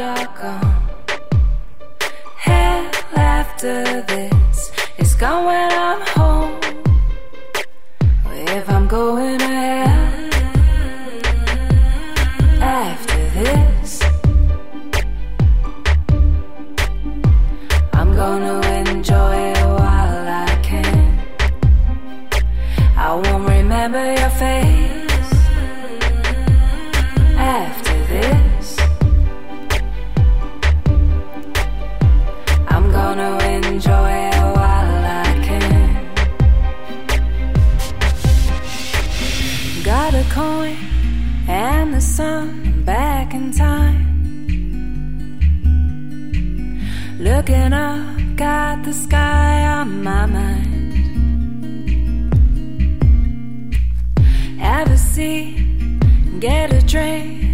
you're gone. Hell after this is gone when I'm home. If I'm going to hell after this, I'm gonna enjoy it while I can. I won't remember your face after this. I'm gonna enjoy it while I can. Got a coin and the sun, back in time. Looking up, got the sky on my mind. Have a seat, get a drink,